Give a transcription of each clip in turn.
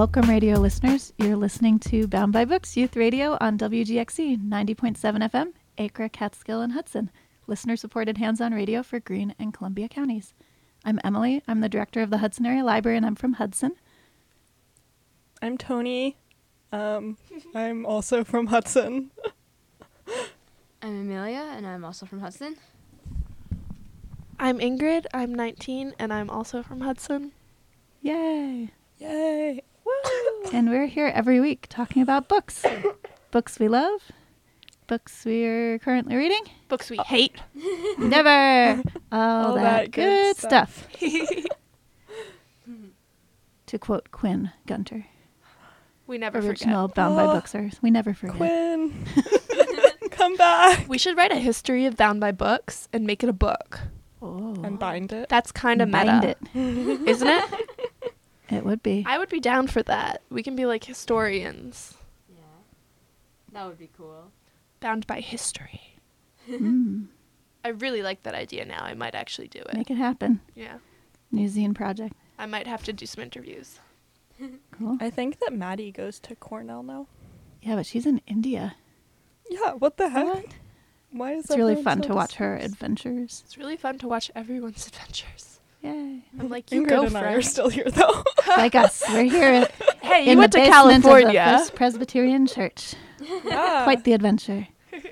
Welcome, radio listeners. You're listening to Bound by Books Youth Radio on WGXC 90.7 FM, Acre, Catskill, and Hudson. Listener-supported hands-on radio for Greene and Columbia counties. I'm Emily. I'm the director of the Hudson Area Library, and I'm from Hudson. I'm Tony. I'm also from Hudson. I'm Amelia, and I'm also from Hudson. I'm Ingrid. I'm 19, and I'm also from Hudson. Yay! Yay! Woo! And we're here every week talking about books. Books we love, books we're currently reading, Books we hate. never, all that good stuff. To quote Quinn Gunter, We never original forget. Bound by Booksers, we never forget. Quinn! Come back! We should write a history of Bound by Books and make it a book. Oh, And bind it. That's kind of bind meta, it. isn't it? It would be. I would be down for that. We can be like historians, Yeah. That would be cool. bound by history. Mm, I really like that idea now. I might actually do it. make it happen. Yeah. New Zine project. I might have to do some interviews. Cool. I think that Maddie goes to Cornell now. Yeah, but she's in India. Yeah, what the heck? What? Why is It's really everyone fun so to watch her distant? adventures. It's really fun to watch everyone's adventures. Yay. I'm like, you Ingrid go, and I are friend. still here, though. Like us. We're here Hey, in you went the to basement of the California. First Presbyterian Church. Yeah. Quite the adventure.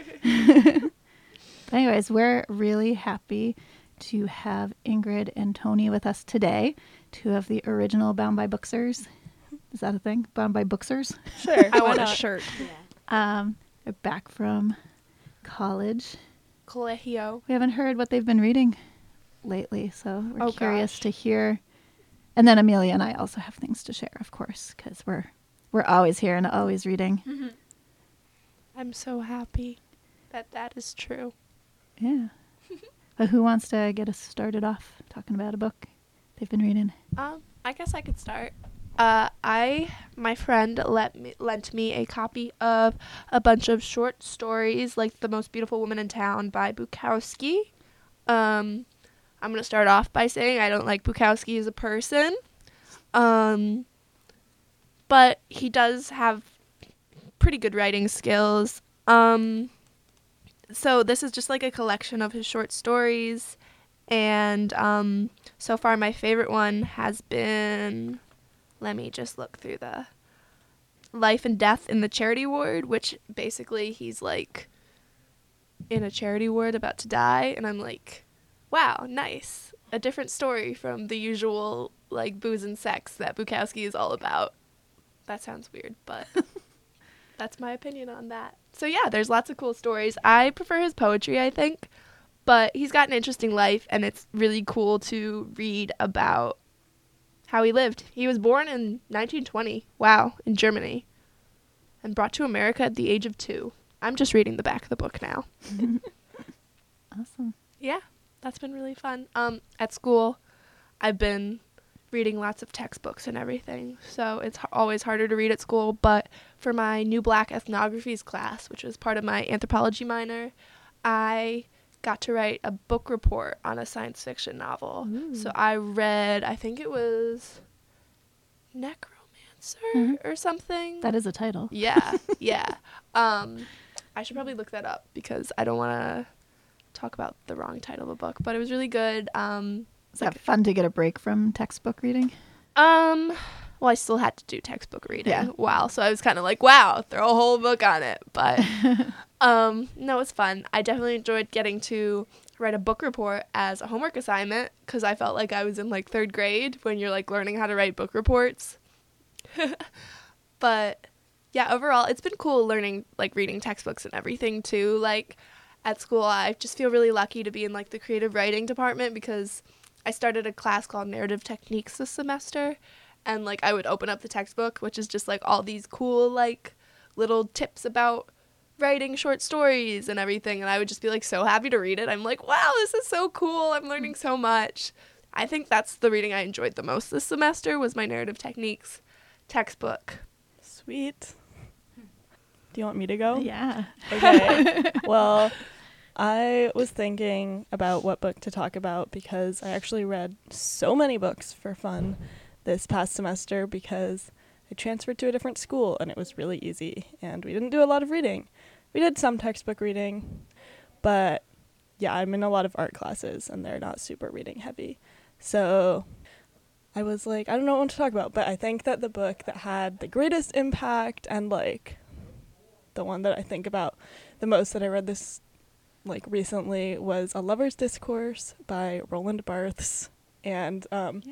But anyways, we're really happy to have Ingrid and Tony with us today, two of the original Bound by Booksers. Is that a thing? Bound by Booksers? Sure. I why want a not? shirt. Yeah. They're back from college. Colegio. We haven't heard what they've been reading lately, so we're Oh, curious gosh. to hear. And then Amelia and I also have things to share, of course, because we're always here and always reading. I'm so happy that that is true. Yeah. But who wants to get us started off talking about a book they've been reading? I guess I could start. My friend lent me a copy of a bunch of short stories, like The Most Beautiful Woman in Town by Bukowski. I'm gonna start off by saying I don't like Bukowski as a person, but he does have pretty good writing skills. So this is just like a collection of his short stories, and so far my favorite one has been, let me just look through the Life and Death in the Charity Ward, which basically he's like in a charity ward about to die, and I'm like, wow, nice. A different story from the usual like booze and sex that Bukowski is all about. That sounds weird, but that's my opinion on that. So yeah, there's lots of cool stories. I prefer his poetry, I think, but he's got an interesting life, and it's really cool to read about how he lived. He was born in 1920, wow, in Germany, and brought to America at the age of 2. I'm just reading the back of the book now. Awesome. Yeah, that's been really fun. At school, I've been reading lots of textbooks and everything, so it's always harder to read at school, but for my New Black Ethnographies class, which was part of my anthropology minor, I got to write a book report on a science fiction novel. Ooh. So I read, I think it was Necromancer or something. That is a title. Yeah, yeah. I should probably look that up because I don't want to talk about the wrong title of a book, but it was really good. Is that fun to get a break from textbook reading? Well, I still had to do textbook reading. Yeah. Wow. So I was kind of like, wow, throw a whole book on it. But no, it's fun. I definitely enjoyed getting to write a book report as a homework assignment because I felt like I was in like 3rd grade when you're like learning how to write book reports. But yeah, overall, it's been cool learning like reading textbooks and everything too. Like at school, I just feel really lucky to be in like the creative writing department because I started a class called Narrative Techniques this semester, and like I would open up the textbook, which is just like all these cool like little tips about writing short stories and everything, and I would just be like so happy to read it. I'm like, wow, this is so cool. I'm learning so much. I think that's the reading I enjoyed the most this semester was my Narrative Techniques textbook. Sweet. Do you want me to go? Yeah. Okay. Well, I was thinking about what book to talk about because I actually read so many books for fun this past semester because I transferred to a different school, and it was really easy, and we didn't do a lot of reading. We did some textbook reading, but yeah, I'm in a lot of art classes, and they're not super reading heavy. So I was like, I don't know what to talk about, but I think that the book that had the greatest impact and like the one that I think about the most that I read this like recently was A Lover's Discourse by Roland Barthes. And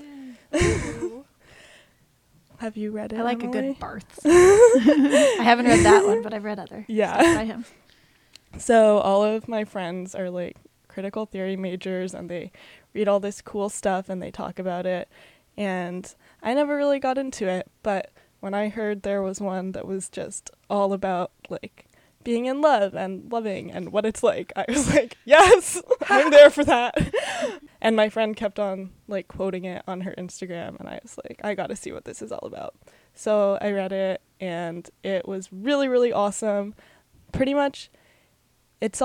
have you read it? I like Emily? a good Barthes. I haven't read that one, but I've read other stuff by him. So all of my friends are like critical theory majors, and they read all this cool stuff and they talk about it. And I never really got into it, but when I heard there was one that was just all about like being in love and loving and what it's like, I was like, yes, I'm there for that. And my friend kept on like quoting it on her Instagram, and I was like, I gotta see what this is all about. So I read it, and it was really, really awesome. Pretty much it's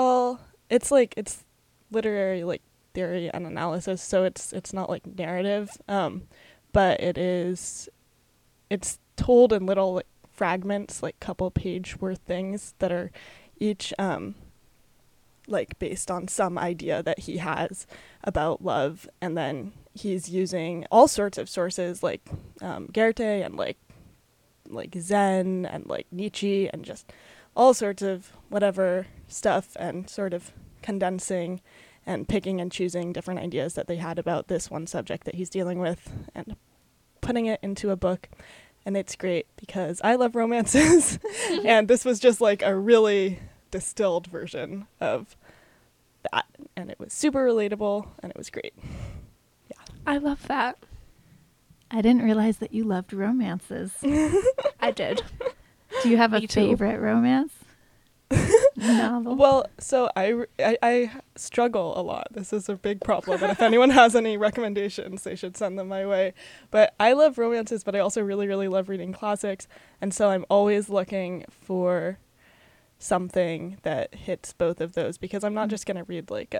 literary like theory and analysis, so it's not like narrative, but it's told in little like fragments, like couple page worth things that are each like based on some idea that he has about love, and then he's using all sorts of sources like Goethe and like Zen and like Nietzsche and just all sorts of whatever stuff, and sort of condensing and picking and choosing different ideas that they had about this one subject that he's dealing with and putting it into a book. And it's great because I love romances, and this was just like a really distilled version of that, and it was super relatable, and it was great. Yeah, I love that. I didn't realize that you loved romances. I did. Do you have a Me too. favorite romance novel? Well, so I struggle a lot. This is a big problem, and if anyone has any recommendations, they should send them my way. But I love romances, but I also really, really love reading classics, and so I'm always looking for something that hits both of those, because I'm not just gonna read like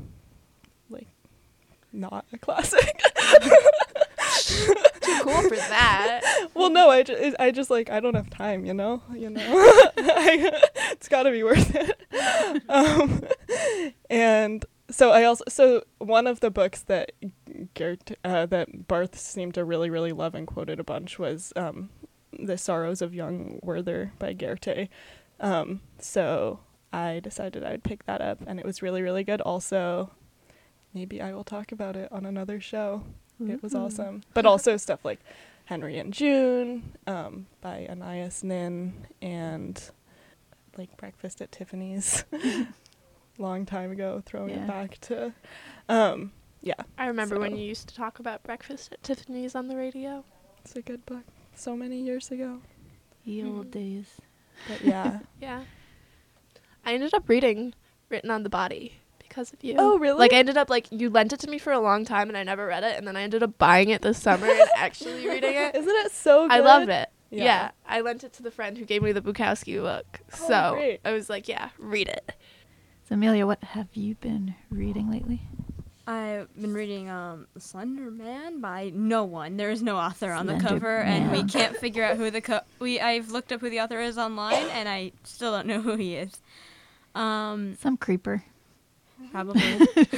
not a classic. Too cool for that. Well, no, I just like, I don't have time, you know. It's got to be worth it. And so one of the books that that Barthes seemed to really, really love and quoted a bunch was The Sorrows of Young Werther by Goethe. So I decided I would pick that up, and it was really, really good. Also, maybe I will talk about it on another show. It was awesome. But also stuff like Henry and June by Anais Nin, and like Breakfast at Tiffany's. Long time ago, throwing it back to yeah. I remember when you used to talk about Breakfast at Tiffany's on the radio. It's a good book. So many years ago. Ye old days. But yeah. Yeah. I ended up reading Written on the Body because of you. Oh, really? Like, I ended up, like, you lent it to me for a long time, and I never read it, and then I ended up buying it this summer and actually reading it. Isn't it so good? I loved it. Yeah. Yeah. I lent it to the friend who gave me the Bukowski book. Oh, So great. I was like, yeah, read it. So Amelia, what have you been reading lately? I've been reading Slender Man by no one. There is no author on the Slender cover, and we Man. can't figure out who the I've looked up who the author is online, and I still don't know who he is. Some creeper. Probably.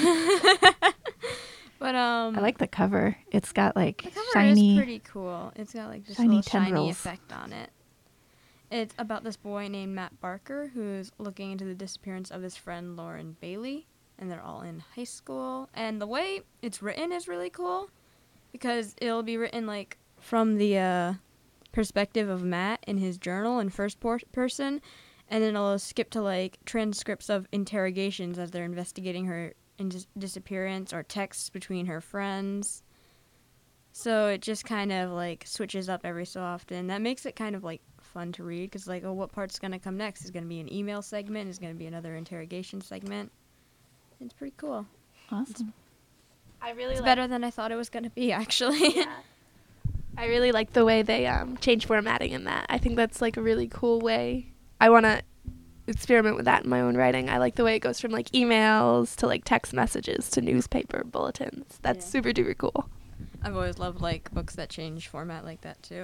But I like the cover. It's got like the cover shiny. is pretty cool. It's got like this shiny little shiny tendrils. effect on it. It's about this boy named Matt Barker who's looking into the disappearance of his friend Lauren Bailey, and they're all in high school. And the way it's written is really cool because it'll be written like from the perspective of Matt in his journal in first person, and then it'll skip to like transcripts of interrogations as they're investigating her disappearance, or texts between her friends. So it just kind of like switches up every so often. That makes it kind of like fun to read because like, oh, what part's going to come next? Is going to be an email segment? Is going to be another interrogation segment? It's pretty cool. Awesome. I really It's better than I thought it was going to be, actually. Yeah. I really like the way they change formatting in that. I think that's like a really cool way. I want to experiment with that in my own writing. I like the way it goes from like emails to like text messages to newspaper bulletins. That's super duper cool. I've always loved like books that change format like that too.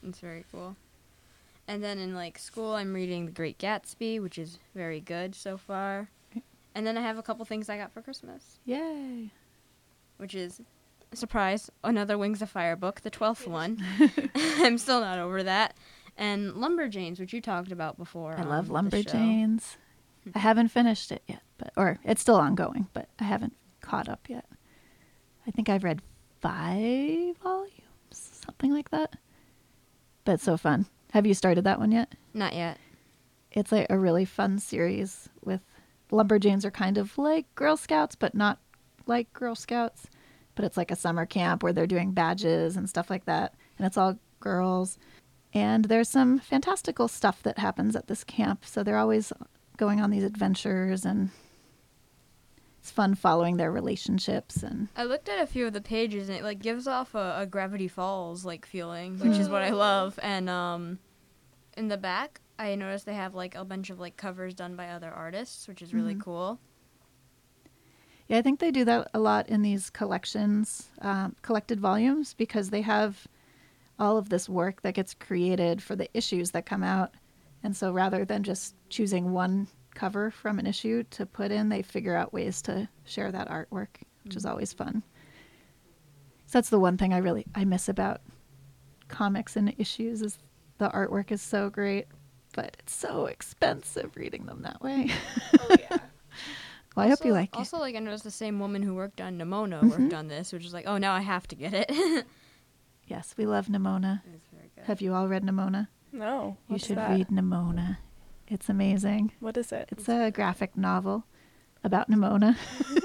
It's very cool. And then in like school, I'm reading The Great Gatsby, which is very good so far. And then I have a couple things I got for Christmas, Yay. which is, surprise, another Wings of Fire book, the 12th one. I'm still not over that. And Lumberjanes, which you talked about before. I love on the show. Lumberjanes. I haven't finished it yet, or it's still ongoing, but I haven't caught up yet. I think I've read 5 volumes, something like that. But it's so fun. Have you started that one yet? Not yet. It's like a really fun series with Lumberjanes are kind of like Girl Scouts, but not like Girl Scouts. But it's like a summer camp where they're doing badges and stuff like that. And it's all girls. And there's some fantastical stuff that happens at this camp. So they're always going on these adventures, and it's fun following their relationships. And I looked at a few of the pages, and it like gives off a Gravity Falls like feeling, which is what I love. And in the back, I noticed they have like a bunch of like covers done by other artists, which is really cool. yeah, I think they do that a lot in these collections, collected volumes, because they have all of this work that gets created for the issues that come out. And so rather than just choosing one cover from an issue to put in, they figure out ways to share that artwork, which is always fun. So that's the one thing I miss about comics and issues is the artwork is so great, but it's so expensive reading them that way. Oh, yeah. Well, I hope you like it. Also, like I noticed the same woman who worked on Nimona worked on this, which is like, oh, now I have to get it. Yes, we love Nimona. It's very good. Have you all read Nimona? No. You What's should that? read Nimona. It's amazing. What is it? It's a graphic novel about Nimona,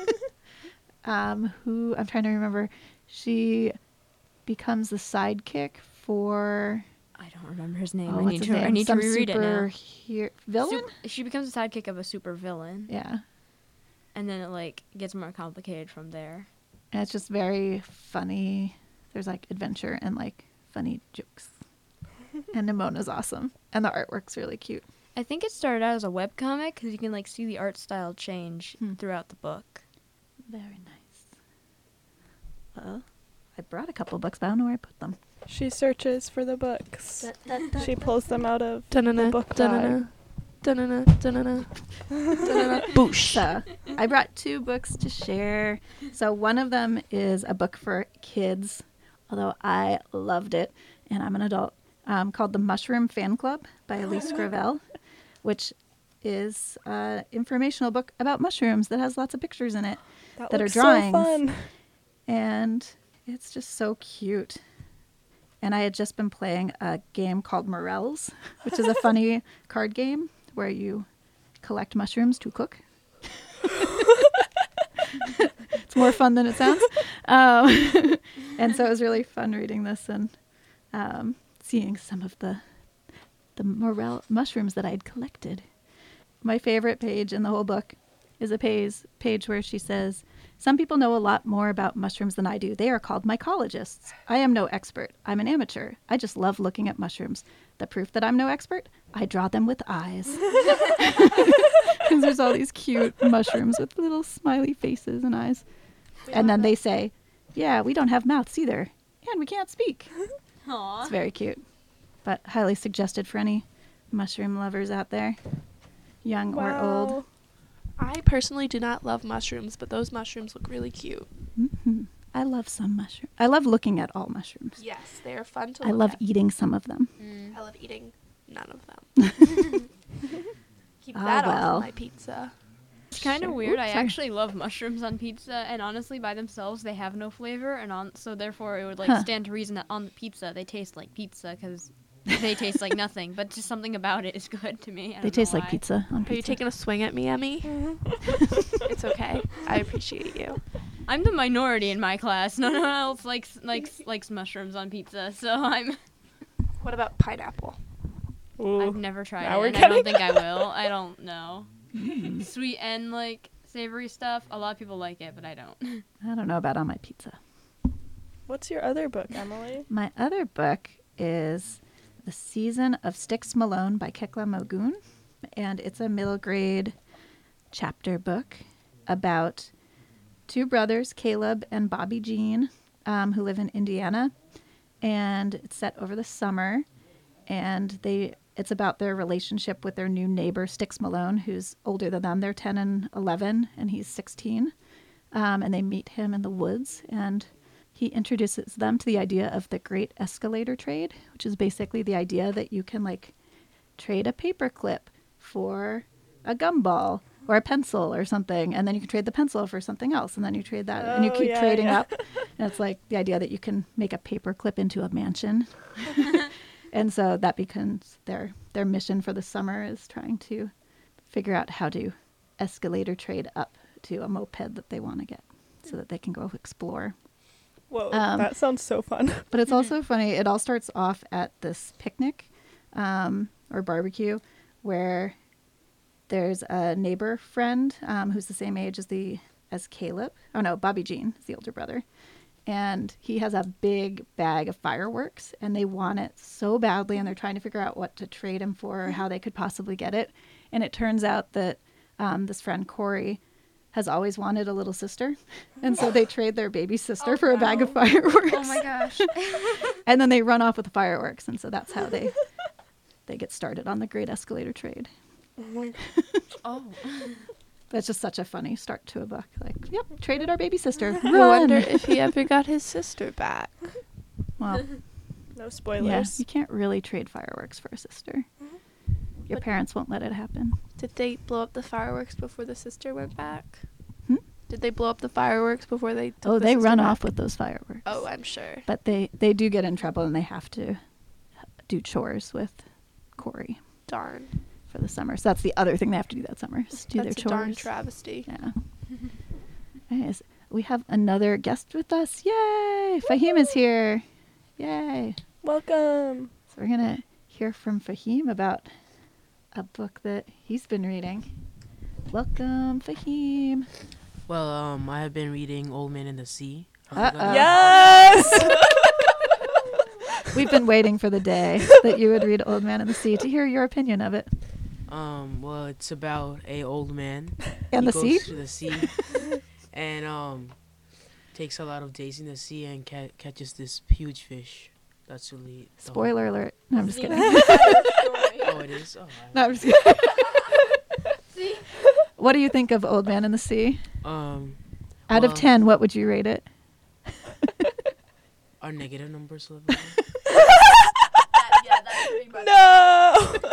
who I'm trying to remember. She becomes the sidekick for I don't remember his name. oh, I what's need his to. name? I need to Some reread it now. villain. She becomes the sidekick of a super villain, Yeah, and then it like gets more complicated from there. and it's just very funny. There's like adventure and like funny jokes, and Nimona's awesome, and the artwork's really cute. I think it started out as a webcomic because you can like see the art style change throughout the book. Very nice. Well, I brought a couple books, but I don't know where I put them. She searches for the books. She pulls them out of the Dun-dun-dun, book dun-dun-dun, bag. dun-dun-dun, dun-dun-dun, dun-dun-dun. Boosh. So I brought 2 books to share. So one of them is a book for kids, although I loved it, and I'm an adult, called The Mushroom Fan Club by Elise Gravel, which is an informational book about mushrooms that has lots of pictures in it that are looks drawings. So fun. And it's just so cute. And I had just been playing a game called Morels, which is a funny card game where you collect mushrooms to cook. It's more fun than it sounds. And so it was really fun reading this and seeing some of the morel mushrooms that I had collected. My favorite page in the whole book is a page where she says, "Some people know a lot more about mushrooms than I do. They are called mycologists. I am no expert. I'm an amateur. I just love looking at mushrooms. The proof that I'm no expert? I draw them with eyes." Because there's all these cute mushrooms with little smiley faces and eyes. And then they say, "Yeah, we don't have mouths either. And we can't speak." Aww. It's very cute. But highly suggested for any mushroom lovers out there, young or old. I personally do not love mushrooms, but those mushrooms look really cute. Mm-hmm. I love some mushrooms. I love looking at all mushrooms. Yes, they are fun to I look love at. eating some of them. I love eating none of them. Keep Ah, that well. off my pizza. It's kind of Sure. weird. Oops, I sorry. actually love mushrooms on pizza, and honestly, by themselves, they have no flavor, and so therefore, it would like Huh. stand to reason that on the pizza they taste like pizza because they taste like nothing. But just something about it is good to me. I They don't taste know like why. pizza on Are you pizza. taking a swing at me, Emmy? It's okay. I appreciate you. I'm the minority in my class. No one else likes mushrooms on pizza, so What about pineapple? Ooh. I've never tried Now it, we're and I don't getting- think I will. I don't know. Sweet and like savory stuff. A lot of people like it, but I don't. I don't know about on my pizza. What's your other book, Emily? My other book is The Season of Styx Malone by Kekla Mogoon, and it's a middle grade chapter book about 2 brothers, Caleb and Bobby Jean, who live in Indiana, and it's set over the summer. And it's about their relationship with their new neighbor, Styx Malone, who's older than them. They're 10 and 11, and he's 16. And they meet him in the woods, and he introduces them to the idea of the great escalator trade, which is basically the idea that you can like trade a paperclip for a gumball or a pencil or something, and then you can trade the pencil for something else, and then you trade that, and you keep trading up. And it's like the idea that you can make a paperclip into a mansion. And so that becomes their mission for the summer, is trying to figure out how to escalator trade up to a moped that they want to get so that they can go explore. Whoa, that sounds so fun. But it's also funny. It all starts off at this picnic or barbecue where there's a neighbor friend who's the same age as Caleb. Oh, no, Bobby Jean is the older brother. And he has a big bag of fireworks, and they want it so badly, and they're trying to figure out what to trade him for or how they could possibly get it. And it turns out that this friend, Corey, has always wanted a little sister. And so they trade their baby sister for a bag of fireworks. Oh my gosh. And then they run off with the fireworks. And so that's how they get started on the great escalator trade. Oh my God. Oh. That's just such a funny start to a book. Like, yep, traded our baby sister. I Run! wonder if he ever got his sister back. Well, No yeah, spoilers. you can't really trade fireworks for a sister. Your But- parents won't let it happen. Did they blow up the fireworks before the sister went back? Hmm? Did they blow up the fireworks before they took the They sister run back? off with those fireworks. Oh, I'm sure. But they do get in trouble, and they have to do chores with Corey Darn. for the summer. So that's the other thing they have to do that summer, is do That's their a darn chores. travesty. Yeah. Anyways, we have another guest with us. Yay! Fahim is here. Yay. Welcome. So we're going to hear from Fahim about a book that he's been reading. Welcome, Fahim. Well, I have been reading Old Man in the Sea. Uh-oh. Yes. We've been waiting for the day that you would read Old Man in the Sea to hear your opinion of it. Well, it's about a old man. And He the sea? goes to the sea and takes a lot of days in the sea and catches this huge fish. That's really the whole- Spoiler alert. No, I'm just kidding. Oh, it is. Oh, No, I'm just kidding. What do you think of Old Man in the Sea? Out of well- 10, what would you rate it? Are negative numbers level? No.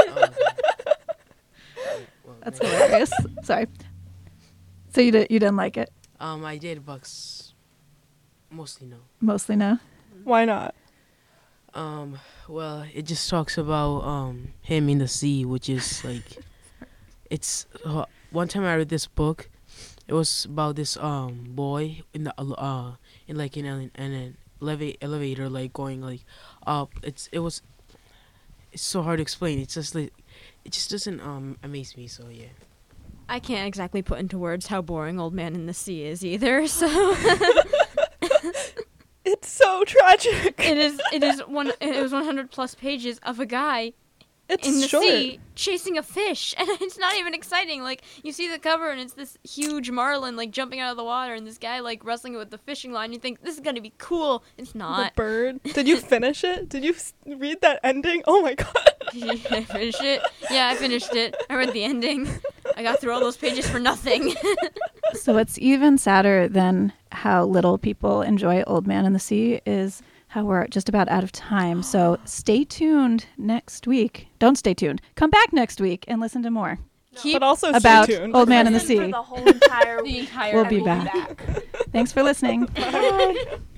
That's hilarious. Sorry. So you didn't like it? I did, but mostly no. Mostly no? Why not? Well, it just talks about him in the sea, which is like, it's one time I read this book. It was about this boy in the in an elevator, like going like up. It's so hard to explain. It's just like, it just doesn't amaze me. So yeah. I can't exactly put into words how boring Old Man in the Sea is either. So It's so tragic. it was 100 plus pages of a guy It's in the short. sea chasing a fish, and it's not even exciting. Like, you see the cover and it's this huge marlin like jumping out of the water, and this guy like wrestling it with the fishing line. You think this is gonna be cool. It's The not. bird. Did you finish it? Did you read that ending? Oh my God. Did I finish it? Yeah, I finished it. I read the ending. I got through all those pages for nothing. So what's even sadder than how little people enjoy Old Man in the Sea is how we're just about out of time. So stay tuned next week. Don't stay tuned. Come back next week and listen to more But also about stay tuned. Old Man in the Listen Sea. for the whole entire The week. entire We'll be week. back. Thanks for listening. Bye.